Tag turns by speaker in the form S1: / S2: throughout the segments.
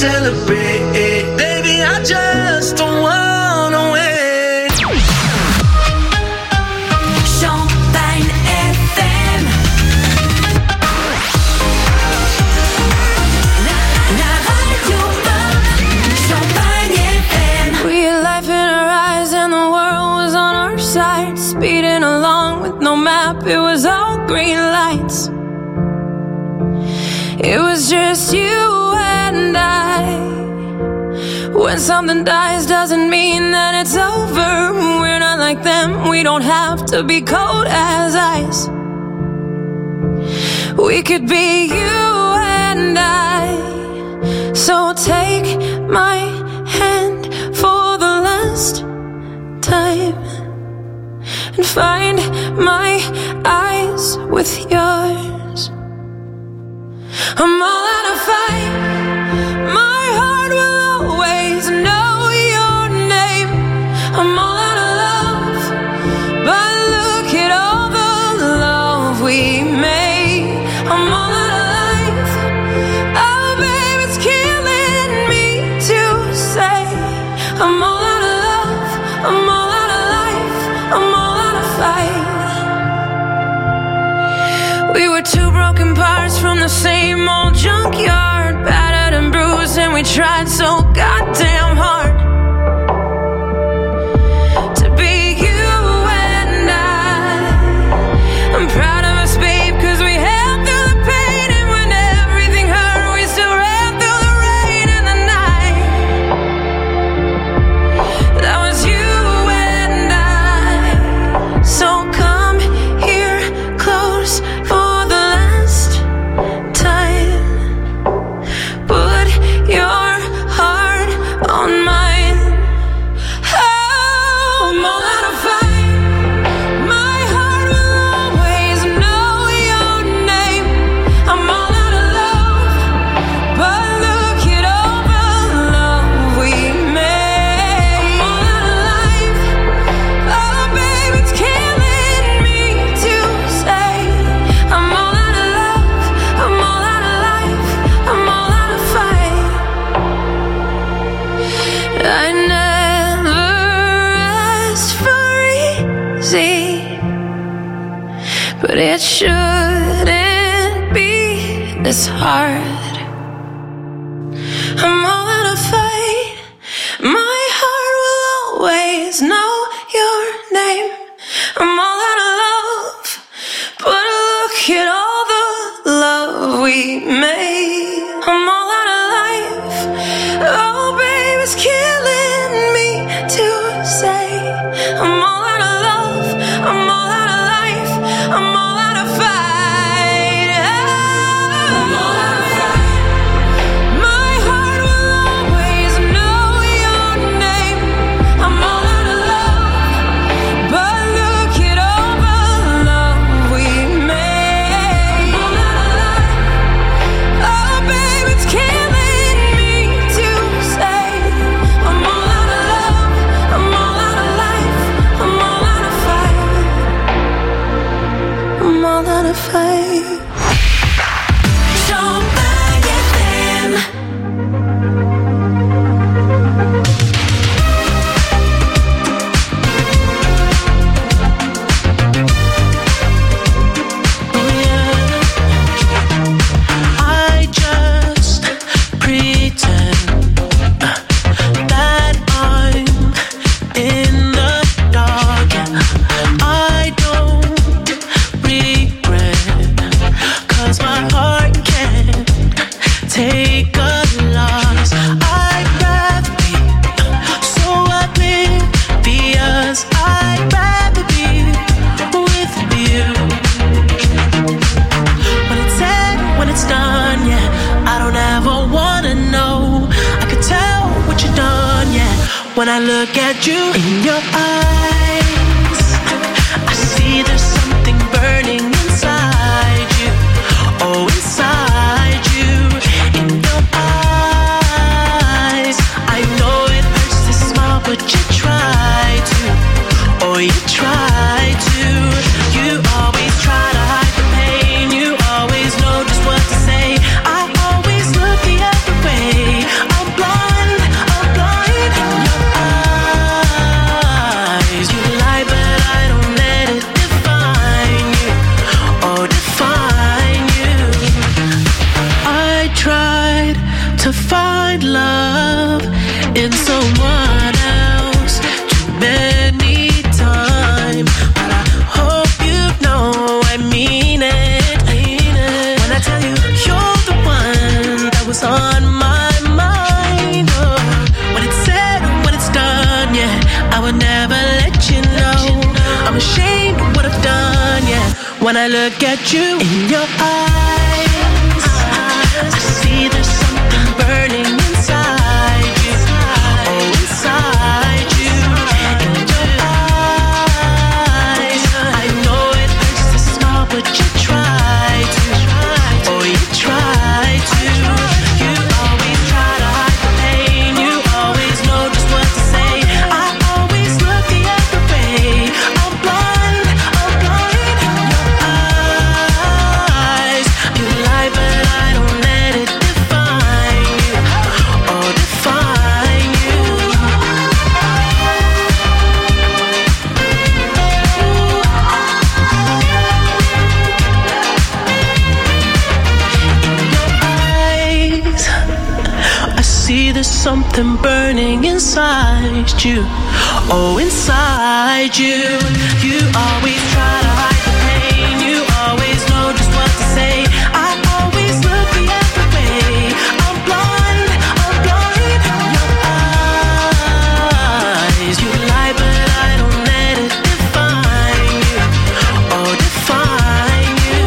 S1: celebrate. Baby, I just don't wanna wait.
S2: Champagne FM. La radio Champagne FM.
S3: We had life in our eyes and the world was on our side. Speeding along with no map, it was all green lights. It was just you and I. When something dies doesn't mean that it's over. We're not like them, we don't have to be cold as ice. We could be you and I. So take my hand for the last time and find my eyes with yours. I'm all out of fight. My heart will always know your name. I'm all out of love, but look at all the love we made. I'm all out of life. Oh, babe, it's killing me to say. I'm all out of love. I'm all out of life. I'm all out of fight. We were two broken parts from the same old junkyard, battered and bruised, and we tried so goddamn hard to be you and I. I'm proud of us, babe, 'cause we held through the pain, and when everything hurt, we still ran through the rain and the night. That was you and I. So come here close for the last time. Put your heart on mine. Oh, I'm all out of fight. My heart will always know your name. I'm all out of love, but look at all the love we made. I'm all out of life. Oh, babe, it's killing me to say. I'm all out of love. I'm all out of life. I'm all out of fight. I never asked for easy, but it shouldn't be this hard. I'm all out of fight. My heart will always know your name. I'm all out of love, but look at all the love we made. I'm all out of life. Oh, babe, it's killing me to say. I'm all out of love. I'm all out of life. I'm all out of fight. I'm all out of fight. My heart will always know your name. I'm all out of love, but look at all the love we made. I'm all out of life. Oh, babe, it's killing me to say. I'm all out of love. I'm all out of life. I'm all out of fight. I'm all out of fight.
S2: Champagne FM.
S4: I just pretend that I'm in the dark. I don't regret, 'cause my heart can't take a loss. I'd rather be so oblivious. I'd rather be with you. When it's said, when it's done, yeah, I don't ever wanna know. I could tell what you've done, yeah, when I look at you in your eyes. I see there's something burning inside you. Oh, inside you, in your eyes. I know it hurts to smile, but you try to. Oh, you try to. You always try to hide the pain. You always know just what to say. I always look the other way. I when I look at you in your eyes. I see there's something burning inside you. Oh, inside you. In your eyes. I know it hurts to smile, but you try to. Oh, you try to. You always try to hide the pain. You always know just what to say. I always look the other way. I'm blind in your eyes. You lie, but I don't let it define you. Or define you. In your eyes, I see there's something burning inside you. Oh, inside you. You always try to hide the pain. You always know just what to say. I always look the other way. I'm blind in your eyes. You lie, but I don't let it define you. Or define you.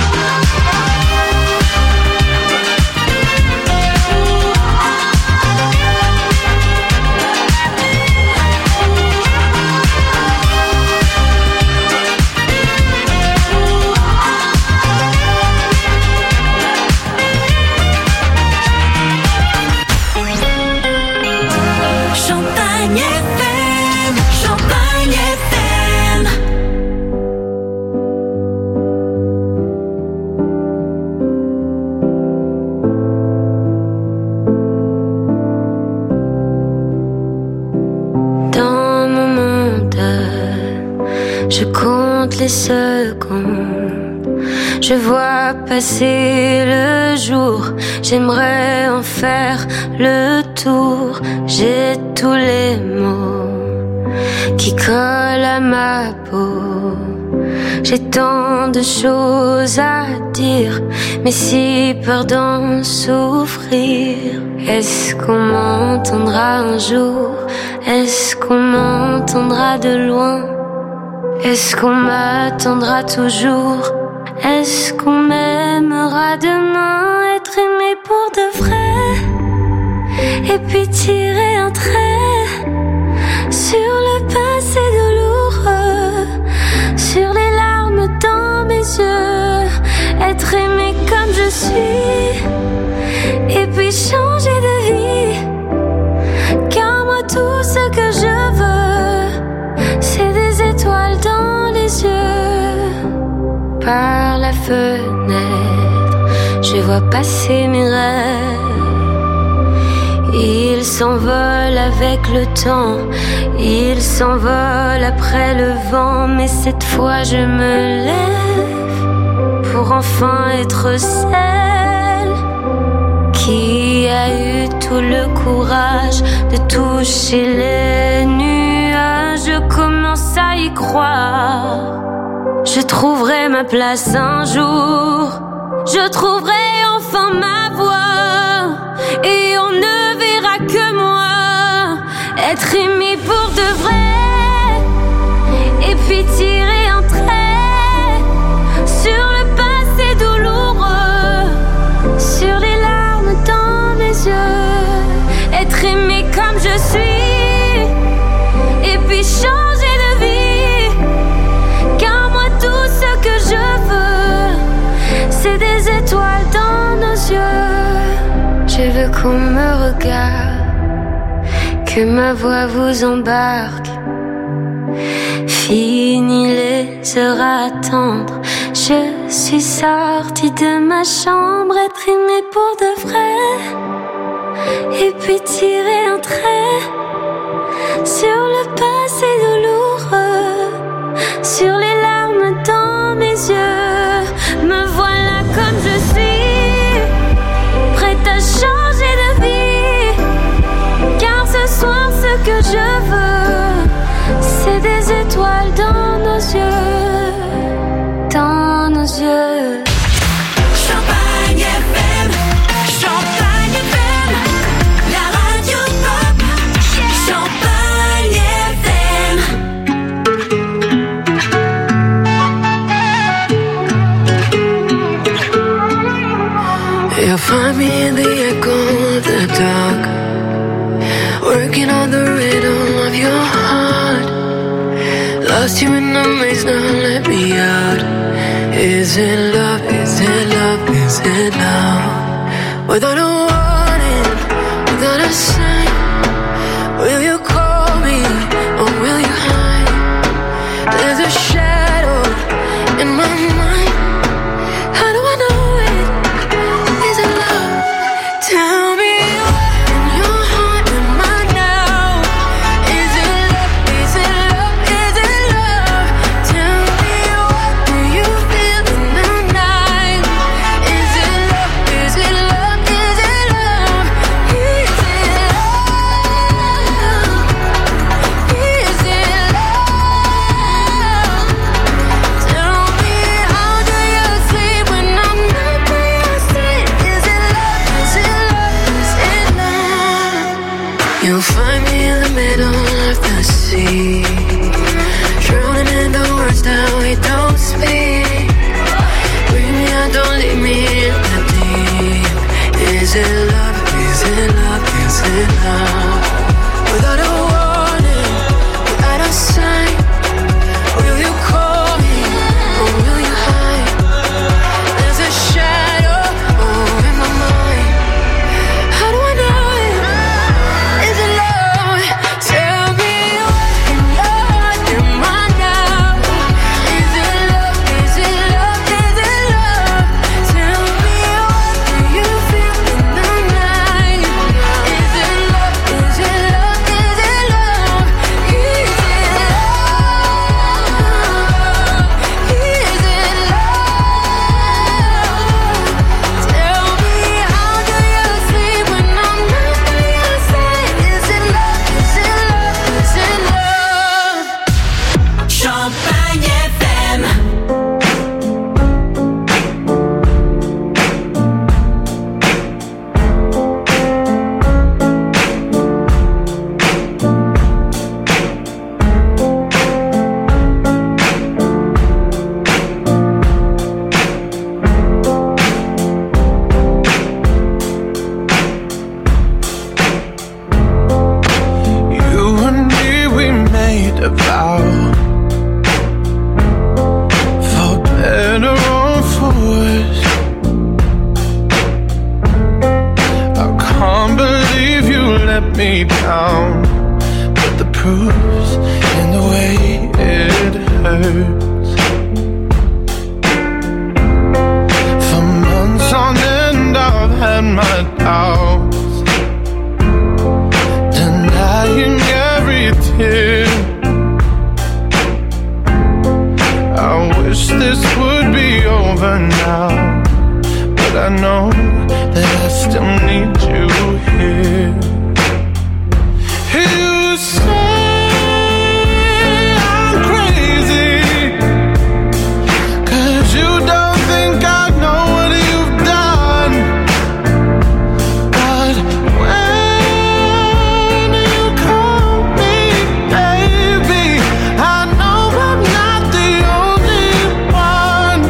S2: Champagne FM, Champagne FM.
S3: Dans mon monde, je compte les secondes. Je vois passer le jour. J'aimerais en faire le tour. J'ai tous les mots qui collent à ma peau. J'ai tant de choses à dire, mais si peur d'en souffrir. Est-ce qu'on m'entendra un jour? Est-ce qu'on m'entendra de loin? Est-ce qu'on m'attendra toujours? Est-ce qu'on m'aimera demain? Être aimé pour de vrai, et puis tirer un trait sur le passé douloureux, sur les larmes dans mes yeux. Être aimé comme je suis, et puis changer de vie. Car moi tout ce que je veux, c'est des étoiles dans les yeux. Par la fenêtre, je vois passer mes rêves. Ils s'envolent avec le temps, ils s'envolent après le vent. Mais cette fois je me lève pour enfin être celle qui a eu tout le courage de toucher les nuages. Je commence à y croire. Je trouverai ma place un jour. Je trouverai enfin ma voix. Et on ne verra que moi. Être aimé pour de vrai. Et puis tirer un trait sur le passé douloureux, sur les larmes dans mes yeux. Être aimé comme je suis, et puis changer de vie. Car moi tout ce que je veux, c'est des étoiles dans nos yeux. Je veux qu'on me regarde, que ma voix vous embarque. Fini les heures à attendre, je suis sortie de ma chambre. Être aimée pour de vrai, et puis tirer un trait sur le passé douloureux, sur les larmes dans mes yeux. Me voilà comme je suis, prête à changer de vie. Car ce soir ce que je veux, c'est des étoiles dans nos yeux, dans nos yeux.
S2: Champagne FM, Champagne FM, la radio pop. Champagne FM.
S3: find me in the echo of the dark, working on the rhythm of your heart. Lost you in the maze, now let me out. Is it love, is it love, is it love? Without a warning, without a sign, will you call me or will you hide? There's a shadow in my mind. How do I know it? Is it love? Tell me what in your heart am I now? Is it love? Is it love? Is it love? Tell me what do you feel in the night? Is it love? Is it love? Is it love? Is it love? Is it love? Tell me how do you sleep when I'm not by your side? Is it love? Is it love? Is it love? You'll find me in the middle of the sea, drowning in the words that we don't speak. Bring me out, don't leave me in the deep. Is it love? Is it love? Is it love? Without a warning, without a sign, will you call me or will you hide? There's a shadow in my mind. How do I know it? Is it love? Tell me what in your heart am I now? Is it love? Is it love? Is it love? Tell me what do you feel in the night? Is it love? Is it love? Is it love? Is it love? Is it love? Tell me how do you sleep when I'm not by your side? Is it love? Is it love? Is it love?
S2: Champagne FM.
S1: You and me, we made a vow, for better or for worse. I can't believe you let me down, but the proof's in the way it hurts. For months on end, I've had my doubts, denying every tear. I wish this would be over now, but I know that I still need you here. You say I'm crazy, 'cause you don't think I know what you've done. But when you call me baby, I know I'm not the only one.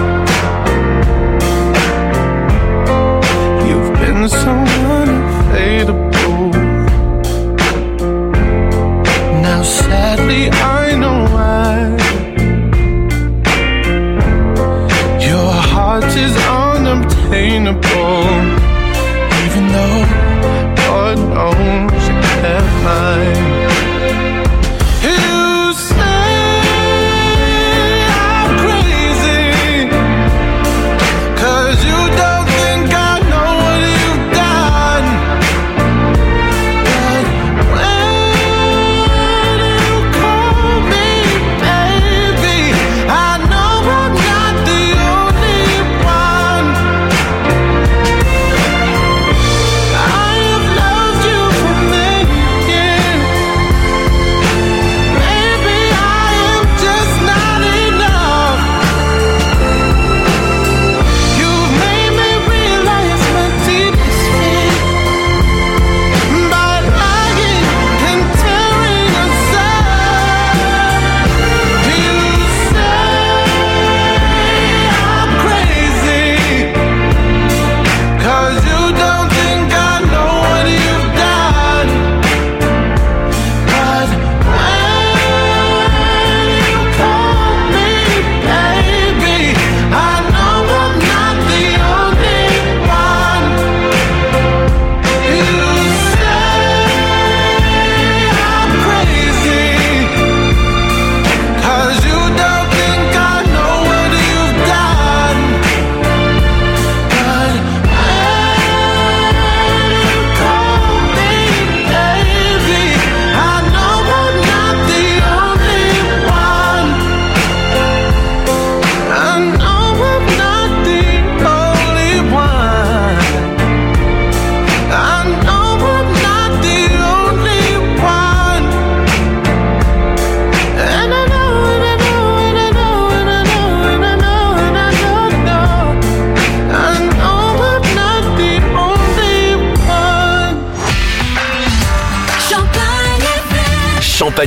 S1: You've been so unfadable. Now sadly I know why. Your heart is unobtainable, even though God knows you kept mine. You say I'm crazy, 'cause you don't think I know what you've done. But when you call me baby, I know I'm not the only one.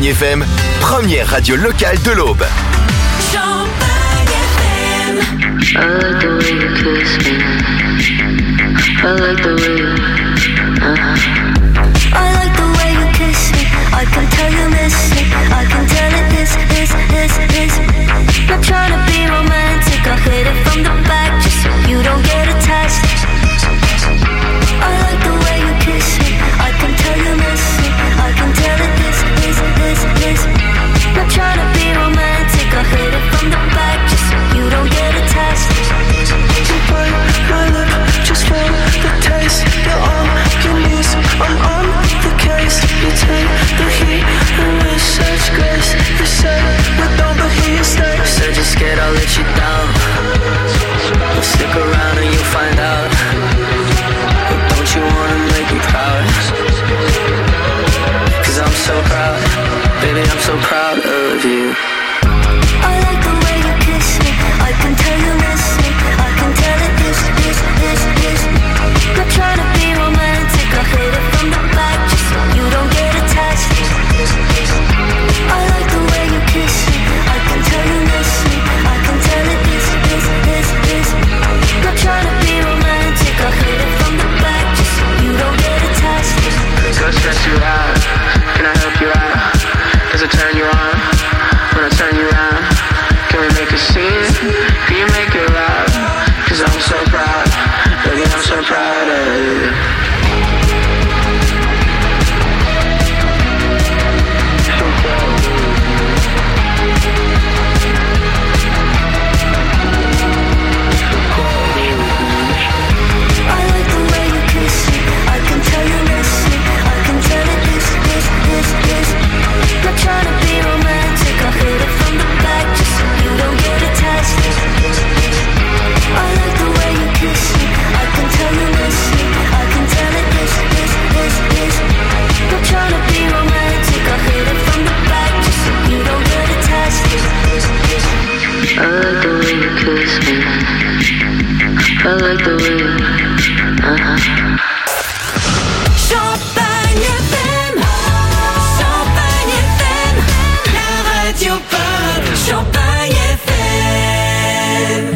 S5: Champagne FM, première radio locale de l'Aube.
S2: Champagne FM.
S6: I like the way you kiss me. I like the way you, I like the way you kiss me. I can tell you miss it. I can tell it is. Not trying to be romantic. I hit it from the back just so you don't get attached. I like the way you kiss me. I can tell you miss it. I can tell it is. Not trying to be romantic. I hit it from the back just so you don't get attached. You bite my lip just for the taste. You're all you need. I'm on the case. You take the heat and with such grace. You said we don't, but here you stay. You said you're scared I'll let you down. Well, stick around and you'll find out. But don't you wanna make me proud? Cause I'm so proud. Baby, I'm so proud of you. I like the way you kiss me. I can tell you miss me. I can tell it is. Not trying to be romantic. I hit it from the back just so you don't get attached. I like the way you kiss me. I can tell you miss me. I can tell it is. Not trying to be romantic. I hit it from the back just so you don't get attached.
S7: Go stress you out. Can I help you out? Does it turn you on? When I turn you around, can we make a scene? Can you make it loud? Cause I'm so proud, baby, I'm so proud of you.
S6: I like the way you kiss me. I can tell you miss me. I can tell it is. Not trying to be romantic. I hit it from the back just so you don't get attached. I like the way you kiss me. I can tell you miss me. I can tell it is. Not trying to be romantic. I hit it from the back just so you don't get attached. I like the way you kiss me. I like the way you,
S2: Champagne FM. Champagne FM. La radio pop. Champagne FM.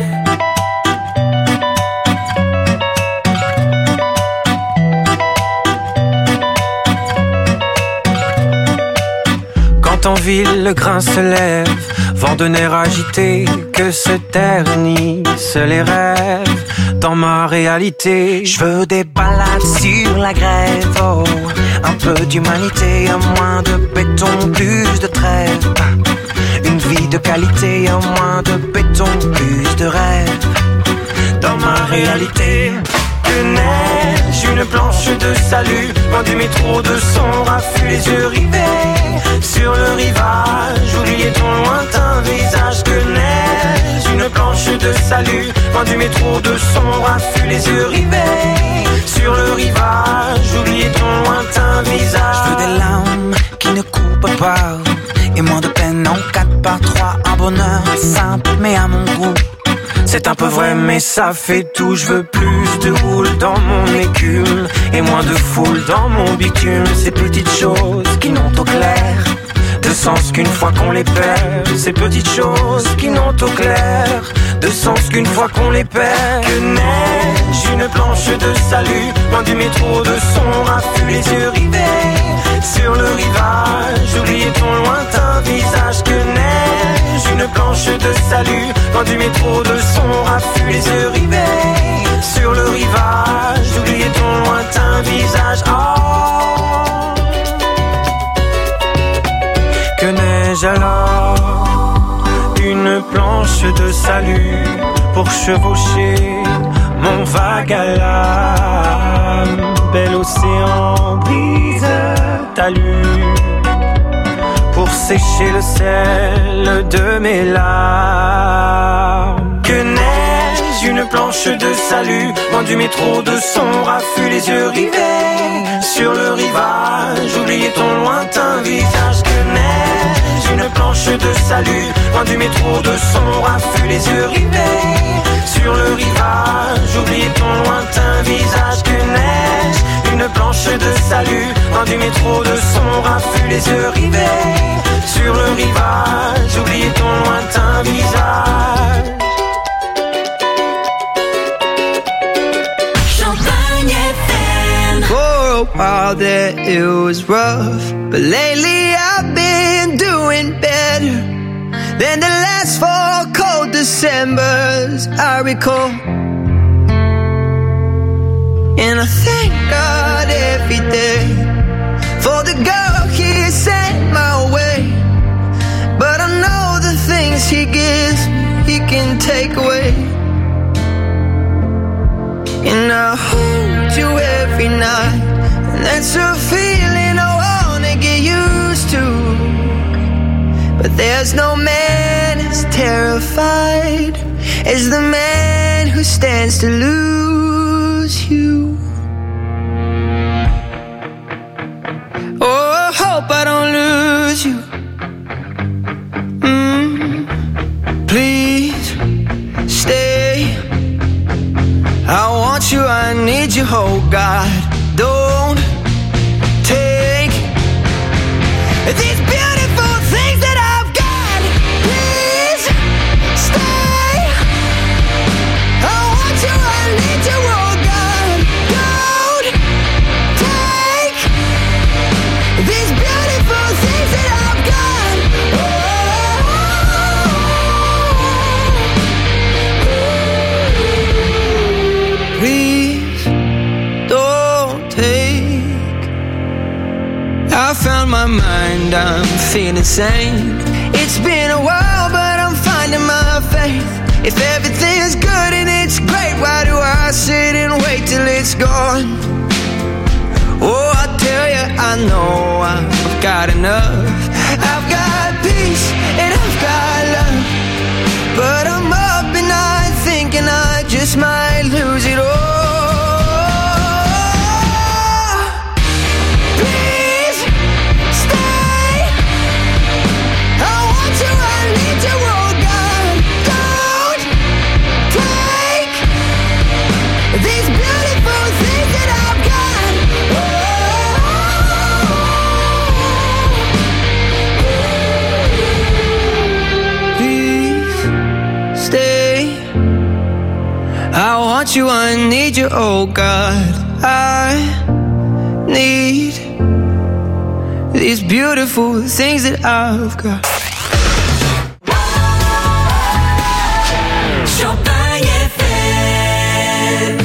S8: Quand en ville le grain se lève, vent de nerfs agités, que se ternissent les rêves. Dans ma réalité, je veux des balades sur la grève, oh, un peu d'humanité, un moins de béton, plus de trêve. Une vie de qualité, un moins de béton, plus de rêve. Dans ma réalité, que neige, une planche de salut, loin du métro de son raffut, les yeux rivés sur le rivage, oubliez ton lointain visage. Que neige, une planche de salut, loin du métro de son raffut, les yeux rivés sur le rivage, oubliez ton lointain visage. Je veux des larmes qui ne coupent pas et moins de peine en 4x3, un bonheur simple mais à mon goût. C'est un peu vrai mais ça fait tout. Je veux plus de houle dans mon écume et moins de foule dans mon bitume. Ces petites choses qui n'ont au clair de sens qu'une fois qu'on les perd. Ces petites choses qui n'ont au clair de sens qu'une fois qu'on les perd. Que neige, une planche de salut, loin du métro de son raffut, les yeux rivés sur le rivage, oubliez ton lointain visage. Que neige, une planche de salut, loin du métro de son raffut, les yeux rivés sur le rivage, oubliez ton lointain visage. Oh. Que neige alors, une planche de salut pour chevaucher mon vague à l'âme. Bel océan brise talus pour sécher le sel de mes larmes. Que neige, une planche de salut, loin du métro de son raffut, les yeux rivés sur le rivage, oubliez ton lointain visage. Que neige, une planche de salut, loin du métro de son raffut, les yeux rivés sur le rivage, oubliez ton lointain visage. Que neige, une planche de salut, loin du métro de son raffut, les yeux rivés rivage, oublier ton lointain visage.
S2: Champagne FM.
S9: For a while there it was rough, but lately I've been doing better than the last 4 cold Decembers I recall. And I thank God every day for the girl He sent my way. But I know the things He gives me, He can take away. And I hold you every night, and that's a feeling I wanna get used to. But there's no man as terrified as the man who stands to lose you. Oh, I hope I don't lose you. Please stay. I want you, I need you, oh God. Don't take these beautiful things that I've got. Please stay. I want you, I need you, oh God. Don't take these beautiful things that I've got. Please don't take. I found my mind, I'm feeling sane. It's been a while, but I'm finding my faith. If everything's good and it's great, why do I sit and wait till it's gone? Oh, I tell you, I know I've got enough. I've got peace and I've got love, but I'm up and I'm thinking I just might lose it all. Please stay. I want you, I need you, oh God. Don't take these beautiful things that I've got. Please stay. I want you, I need you, oh God. I need these beautiful things that I've got.
S2: Champagne FM.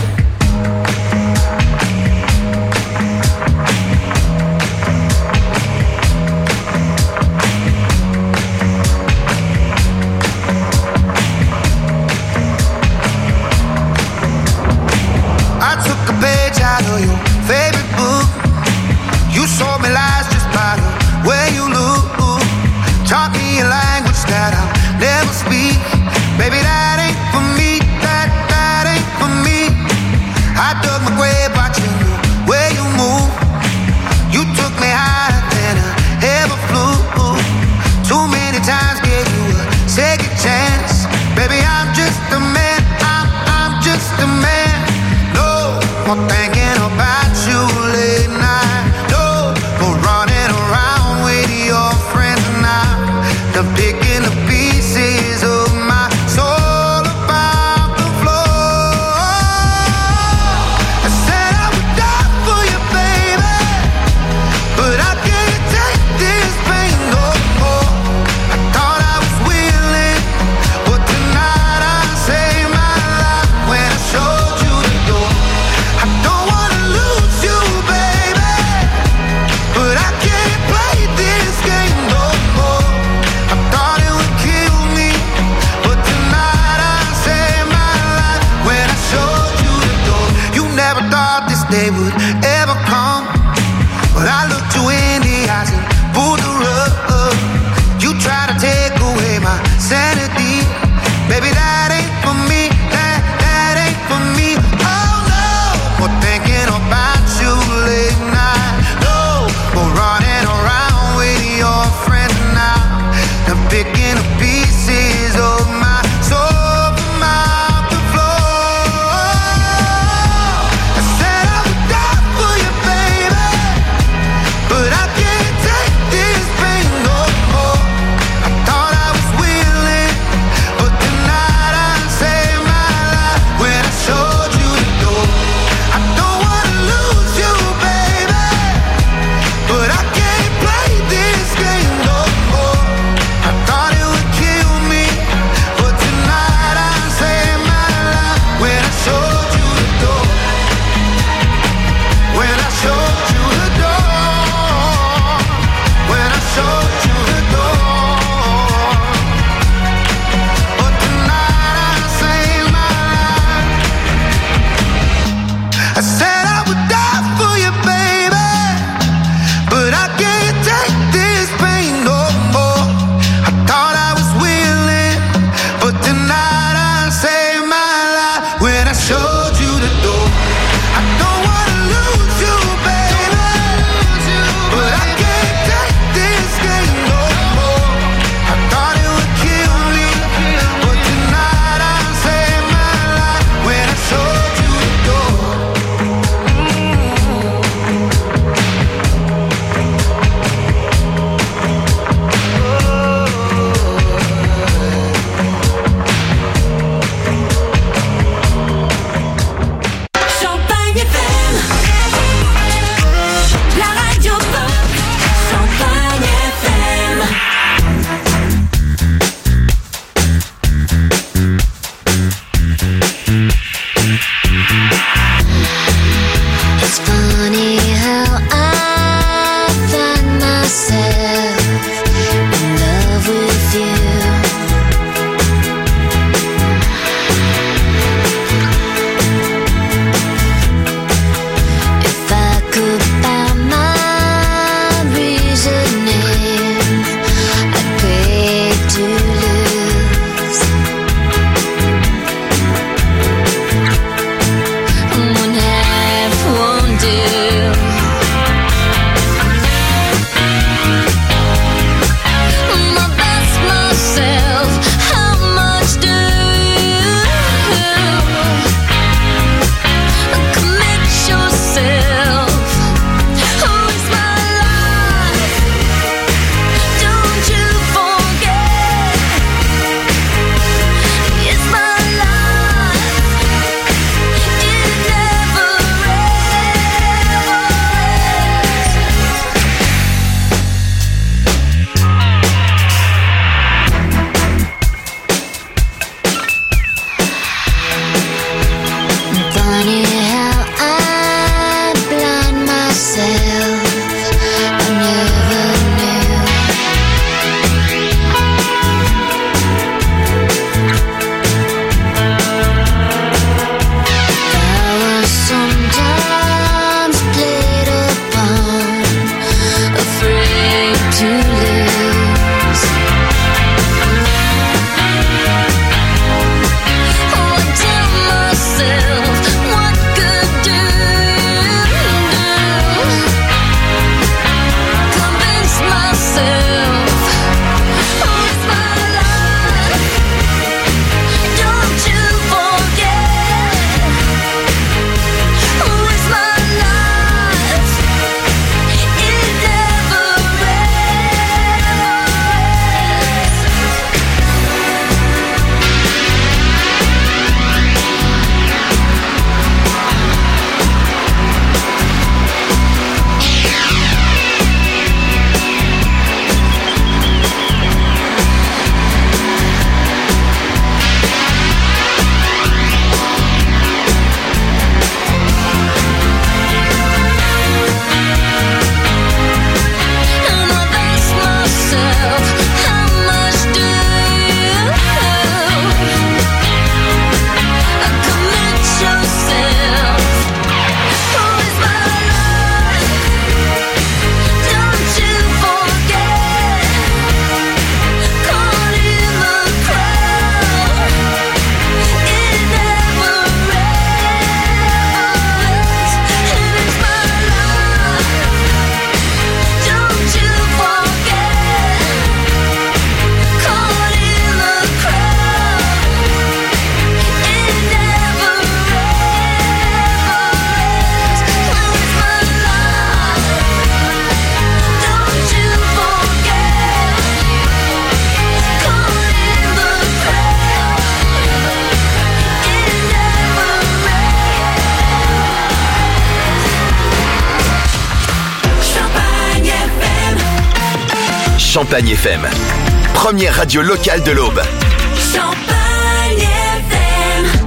S10: I took a page out of your favorite book. You sold me lies just by the way you look. Taught me a language that I'll never speak. Baby, that ain't for me. That ain't for me. I dug my grave watching the way you move. You took me higher than I ever flew. Too many times gave you a second chance. Baby, I'm just a man. I'm just a man. No more thinking about you late night. No more running around with your friends now. Done picking the pieces of my soul about the floor. I said I would die for you, baby, but I can't take this pain no more. I thought I was willing, but tonight I saved my life when I showed you the door. I don't wanna lose
S5: Champagne FM. Première radio locale de l'Aube.
S2: Champagne FM.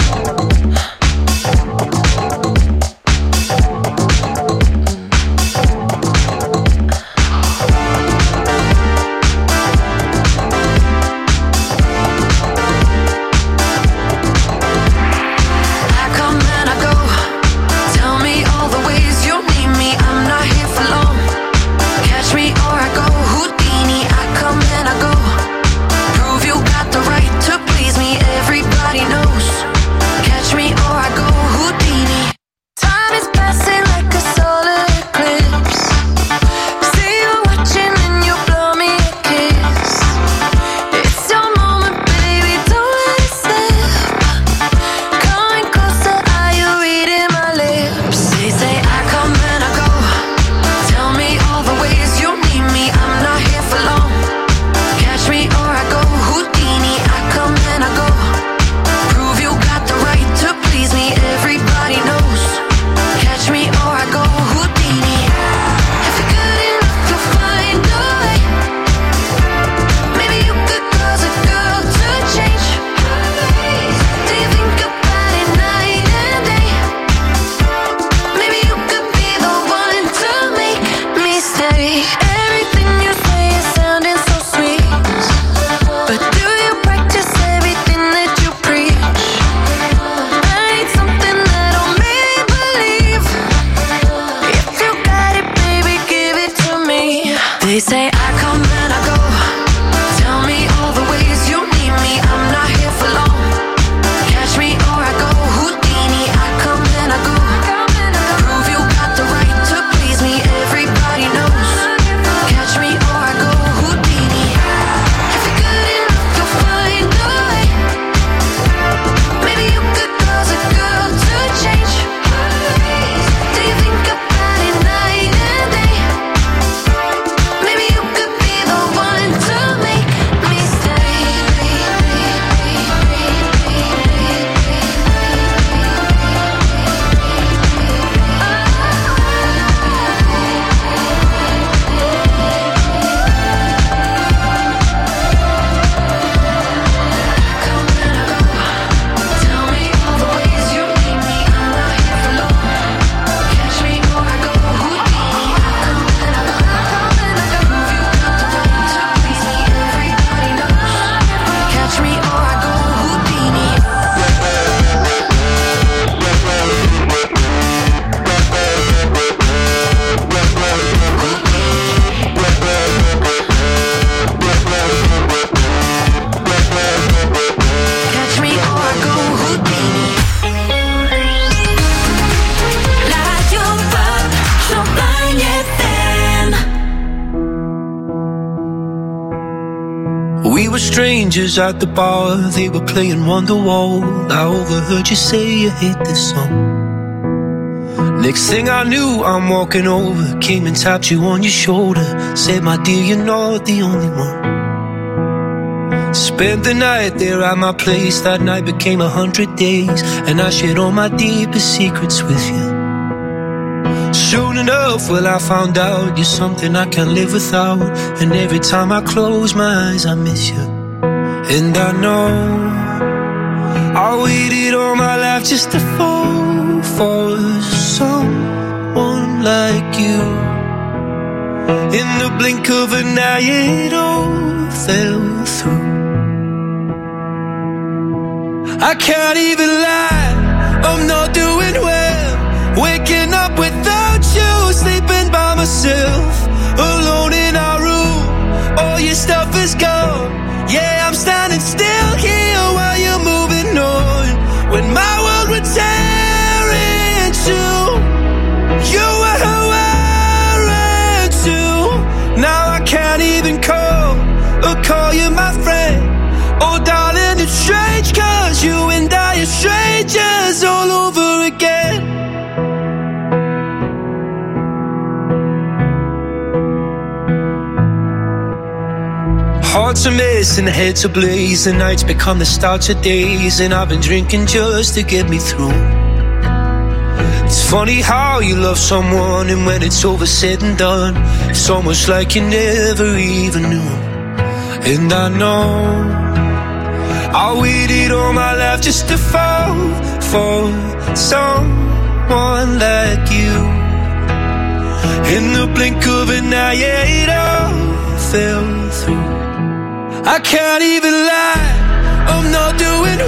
S9: Strangers at the bar, they were playing Wonderwall. I overheard you say you hate this song. Next thing I knew, I'm walking over, came and tapped you on your shoulder, said, my dear, you're not the only one. Spent the night there at my place, that night became 100 days, and I shared all my deepest secrets with you. Soon enough, well, I found out you're something I can't live without, and every time I close my eyes, I miss you. And I know I waited all my life just to fall for someone like you. In the blink of an eye, it all fell through. I can't even lie, I'm not doing well. Waking up without you, sleeping by myself, alone in our room. All your stuff is gone. Yeah, I'm standing still here while you're moving on. When my world would tear in two, you were who I ran to. Now I can't even call or call you my friend. Oh darling, it's strange, cause you and I are strangers all over again. Hearts a mess and heads ablaze, the nights become the starts of days, and I've been drinking just to get me through. It's funny how you love someone and when it's over said and done, it's almost like you never even knew. And I know I waited all my life just to fall for someone like you. In the blink of an eye, yeah, it all fell through. I can't even lie, I'm not doing